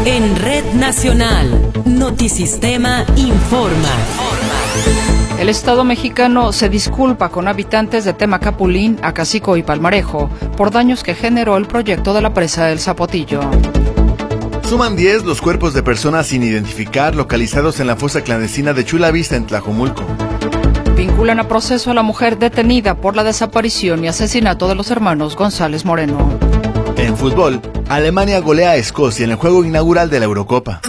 En Red Nacional, Notisistema informa. El Estado mexicano se disculpa con habitantes de Temacapulín, Acacico y Palmarejo por daños que generó el proyecto de la presa del Zapotillo. Suman 10 los cuerpos de personas sin identificar localizados en la fosa clandestina de Chula Vista en Tlajomulco. Vinculan a proceso a la mujer detenida por la desaparición y asesinato de los hermanos González Moreno. En fútbol, Alemania golea a Escocia en el juego inaugural de la Eurocopa.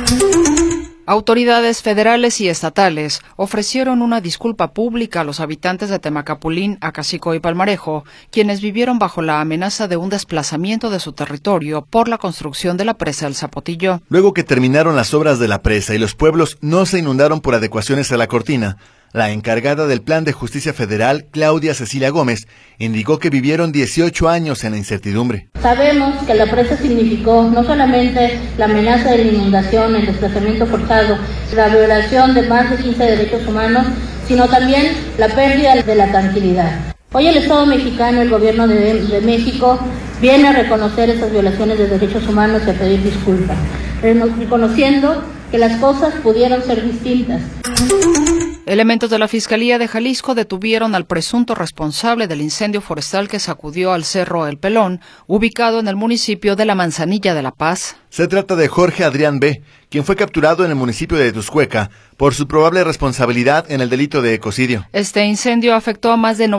Autoridades federales y estatales ofrecieron una disculpa pública a los habitantes de Temacapulín, Acacico y Palmarejo, quienes vivieron bajo la amenaza de un desplazamiento de su territorio por la construcción de la presa del Zapotillo. Luego que terminaron las obras de la presa y los pueblos no se inundaron por adecuaciones a la cortina, la encargada del Plan de Justicia Federal, Claudia Cecilia Gómez, indicó que vivieron 18 años en la incertidumbre. Sabemos que la presa significó no solamente la amenaza de la inundación, el desplazamiento forzado, la violación de más de 15 derechos humanos, sino también la pérdida de la tranquilidad. Hoy el Estado mexicano, el gobierno de México, viene a reconocer esas violaciones de derechos humanos y a pedir disculpas, reconociendo que las cosas pudieron ser distintas. Elementos de la Fiscalía de Jalisco detuvieron al presunto responsable del incendio forestal que sacudió al Cerro El Pelón, ubicado en el municipio de La Manzanilla de La Paz. Se trata de Jorge Adrián B., quien fue capturado en el municipio de Tuscueca por su probable responsabilidad en el delito de ecocidio. Este incendio afectó a más de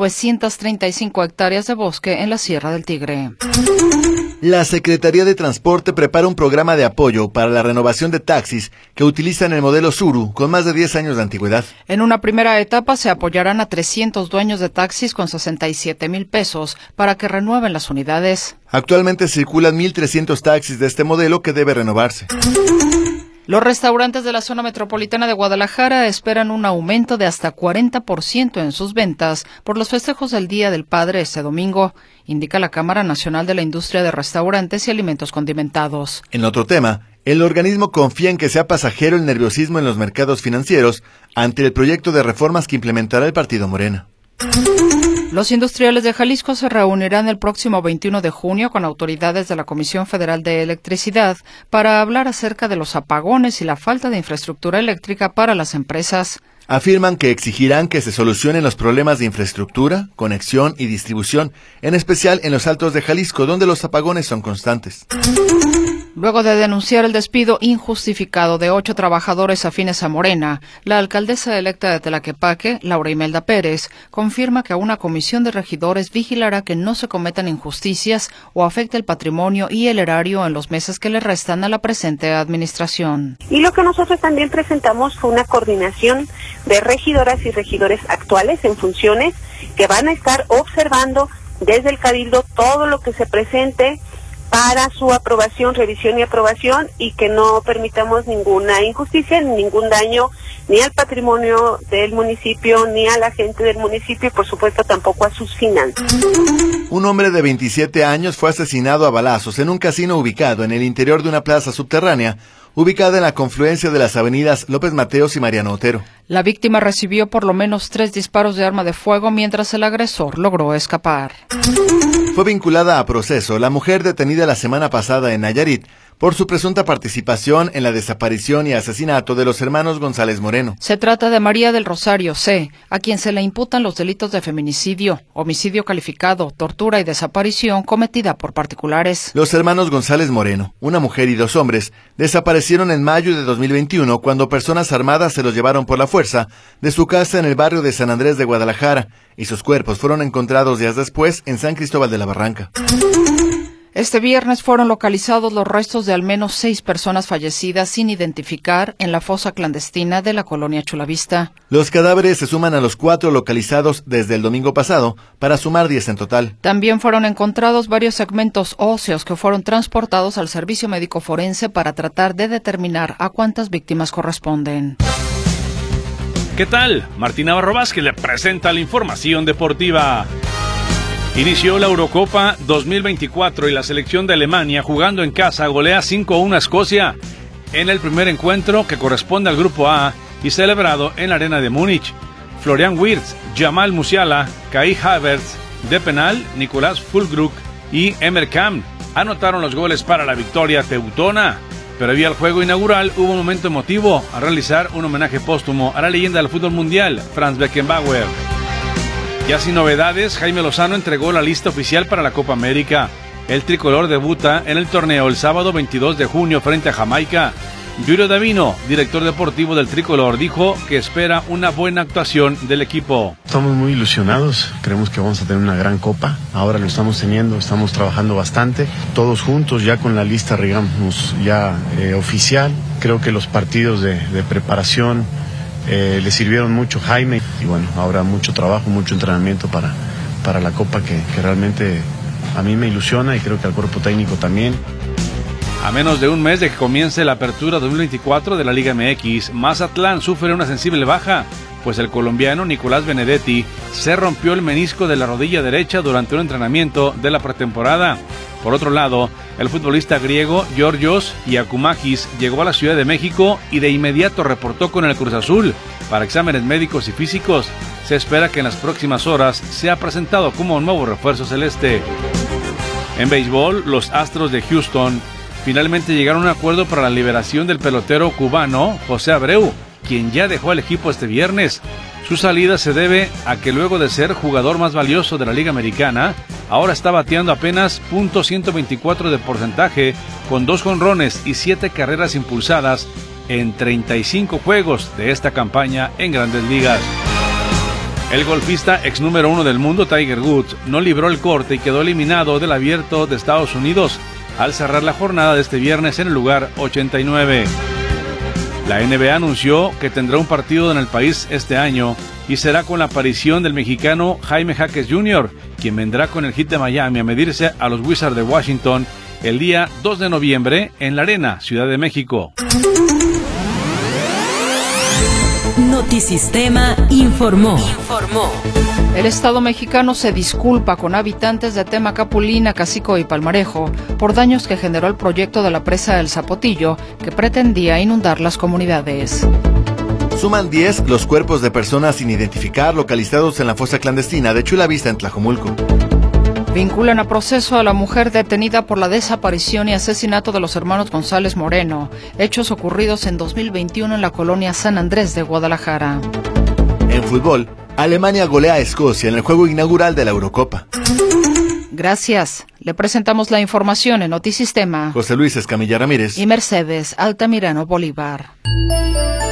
935 hectáreas de bosque en la Sierra del Tigre. La Secretaría de Transporte prepara un programa de apoyo para la renovación de taxis que utilizan el modelo Tsuru con más de 10 años de antigüedad. En una primera etapa se apoyarán a 300 dueños de taxis con 67,000 pesos para que renueven las unidades. Actualmente circulan 1,300 taxis de este modelo que debe renovarse. Los restaurantes de la zona metropolitana de Guadalajara esperan un aumento de hasta 40% en sus ventas por los festejos del Día del Padre este domingo, indica la Cámara Nacional de la Industria de Restaurantes y Alimentos Condimentados. En otro tema, el organismo confía en que sea pasajero el nerviosismo en los mercados financieros ante el proyecto de reformas que implementará el partido Morena. Los industriales de Jalisco se reunirán el próximo 21 de junio con autoridades de la Comisión Federal de Electricidad para hablar acerca de los apagones y la falta de infraestructura eléctrica para las empresas. Afirman que exigirán que se solucionen los problemas de infraestructura, conexión y distribución, en especial en los Altos de Jalisco, donde los apagones son constantes. Luego de denunciar el despido injustificado de 8 trabajadores afines a Morena, la alcaldesa electa de Tlaquepaque, Laura Imelda Pérez, confirma que una comisión de regidores vigilará que no se cometan injusticias o afecte el patrimonio y el erario en los meses que le restan a la presente administración. Y lo que nosotros también presentamos fue una coordinación de regidoras y regidores actuales en funciones que van a estar observando desde el Cabildo todo lo que se presente para su aprobación, revisión y aprobación, y que no permitamos ninguna injusticia, ningún daño ni al patrimonio del municipio, ni a la gente del municipio, y por supuesto tampoco a sus finanzas. Un hombre de 27 años fue asesinado a balazos en un casino ubicado en el interior de una plaza subterránea, ubicada en la confluencia de las avenidas López Mateos y Mariano Otero. La víctima recibió por lo menos 3 disparos de arma de fuego mientras el agresor logró escapar. Fue vinculada a proceso la mujer detenida la semana pasada en Nayarit por su presunta participación en la desaparición y asesinato de los hermanos González Moreno. Se trata de María del Rosario C., a quien se le imputan los delitos de feminicidio, homicidio calificado, tortura y desaparición cometida por particulares. Los hermanos González Moreno, una mujer y 2 hombres, desaparecieron en mayo de 2021 cuando personas armadas se los llevaron por la fuerza de su casa en el barrio de San Andrés de Guadalajara, y sus cuerpos fueron encontrados días después en San Cristóbal de la Barranca. Este viernes fueron localizados los restos de al menos 6 personas fallecidas sin identificar en la fosa clandestina de la colonia Chula Vista. Los cadáveres se suman a los 4 localizados desde el domingo pasado, para sumar 10 en total. También fueron encontrados varios segmentos óseos que fueron transportados al servicio médico forense para tratar de determinar a cuántas víctimas corresponden. ¿Qué tal? Martín Navarro Vázquez le presenta la información deportiva. Inició la Eurocopa 2024 y la selección de Alemania, jugando en casa, golea 5-1 a Escocia en el primer encuentro que corresponde al Grupo A y celebrado en la Arena de Múnich. Florian Wirtz, Jamal Musiala, Kai Havertz, de penal, Nicolás Füllkrug y Emre Can anotaron los goles para la victoria teutona. Previo al juego inaugural hubo un momento emotivo al realizar un homenaje póstumo a la leyenda del fútbol mundial, Franz Beckenbauer. Ya sin novedades, Jaime Lozano entregó la lista oficial para la Copa América. El tricolor debuta en el torneo el sábado 22 de junio frente a Jamaica. Julio Davino, director deportivo del tricolor, dijo que espera una buena actuación del equipo. Estamos muy ilusionados, creemos que vamos a tener una gran copa, ahora lo estamos teniendo, estamos trabajando bastante, todos juntos ya con la lista, digamos, ya oficial. Creo que los partidos de preparación le sirvieron mucho a Jaime y bueno, ahora mucho trabajo, mucho entrenamiento para la copa que realmente a mí me ilusiona y creo que al cuerpo técnico también. A menos de un mes de que comience la apertura 2024 de la Liga MX, Mazatlán sufre una sensible baja, pues el colombiano Nicolás Benedetti se rompió el menisco de la rodilla derecha durante un entrenamiento de la pretemporada. Por otro lado, el futbolista griego Georgios Giacomakis llegó a la Ciudad de México y de inmediato reportó con el Cruz Azul para exámenes médicos y físicos. Se espera que en las próximas horas sea presentado como un nuevo refuerzo celeste. En béisbol, los Astros de Houston finalmente llegaron a un acuerdo para la liberación del pelotero cubano José Abreu, quien ya dejó el equipo este viernes. Su salida se debe a que luego de ser jugador más valioso de la Liga Americana, ahora está bateando apenas .124 de porcentaje, con 2 jonrones y 7 carreras impulsadas en 35 juegos de esta campaña en Grandes Ligas. El golfista ex número 1 del mundo, Tiger Woods, no libró el corte y quedó eliminado del Abierto de Estados Unidos al cerrar la jornada de este viernes en el lugar 89. La NBA anunció que tendrá un partido en el país este año y será con la aparición del mexicano Jaime Jaquez Jr., quien vendrá con el Heat de Miami a medirse a los Wizards de Washington el día 2 de noviembre en la Arena, Ciudad de México. Notisistema informó. El Estado mexicano se disculpa con habitantes de Temacapulina, Cacico y Palmarejo por daños que generó el proyecto de la presa del Zapotillo, que pretendía inundar las comunidades. Suman 10 los cuerpos de personas sin identificar localizados en la fosa clandestina de Chulavista en Tlajomulco. Vinculan a proceso a la mujer detenida por la desaparición y asesinato de los hermanos González Moreno, hechos ocurridos en 2021 en la colonia San Andrés de Guadalajara. En fútbol, Alemania golea a Escocia en el juego inaugural de la Eurocopa. Gracias. Le presentamos la información en Notisistema. José Luis Escamilla Ramírez y Mercedes Altamirano Bolívar.